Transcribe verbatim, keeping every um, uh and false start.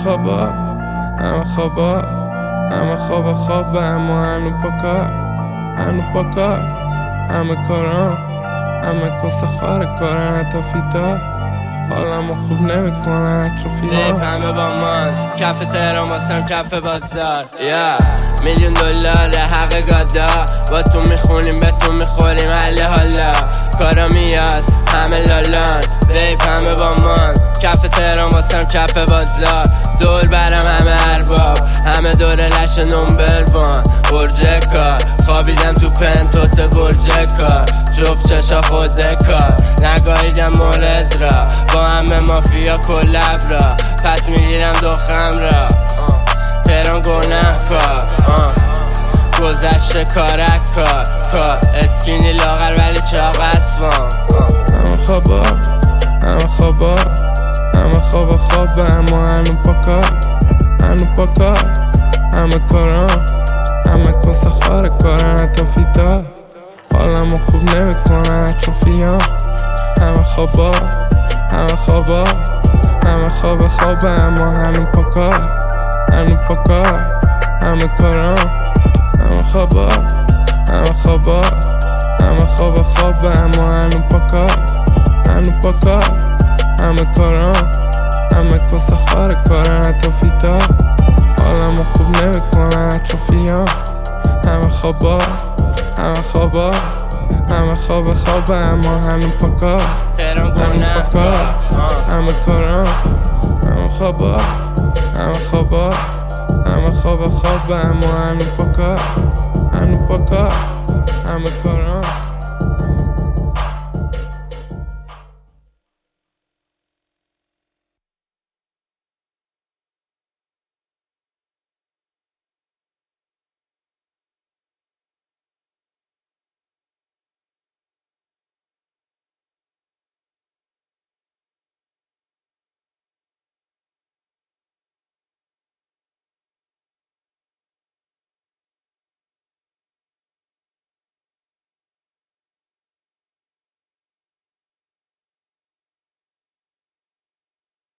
خوابا همه خوابا همه خواب خواب اما هنو پاکار هنو پاکار همه کاران همه کس خاره کارن حتی فیتا حالمو خوب نمیکنن اطرافی ها همه با من کف تهران واسم کف بازار yeah. میلیون دلار حق گادا با تو میخونیم به تو میخوریم حل حالا کارا میاد همه لالان ریپ همه با من کف تهران واسم کف بازار دول برم همه ارباب همه دور لش نمبر وان برج کار خوابیدم تو پنتوت برج کار جفت چشا خود کار نگاهیدم مورد را با همه مافیا کلب را پس میگیرم دخم را تهران گناه کار گذشته کارک کار کار اسکینی لاغر ولی چاق اسبان همه خوابا همه خوابا همه خواب خواب اما هنو پاکار هنو پاکار همه کاران همه کس خاره کارن حتی فیتا حالمو خوب نمیکنن اطرافی ها همه خوابا همه خوابا همه خواب خواب اما هنو پاکار هنو پاکار همه کاران همه خوابا همه خوابا همه خواب خواب اما هنو پاکار هنو پاکار همه کاران همه کس خاره کارن حتی فیتا حالمو خوب نمیکنن اطرافی ها همه خوابا همه خوابا همه خواب خواب اما هنو پاکار تهران هنو گناه پاکار همه کاران همه خوابا همه خوابا همه خواب خواب اما هنو پاکار هنو پاکار همه کاران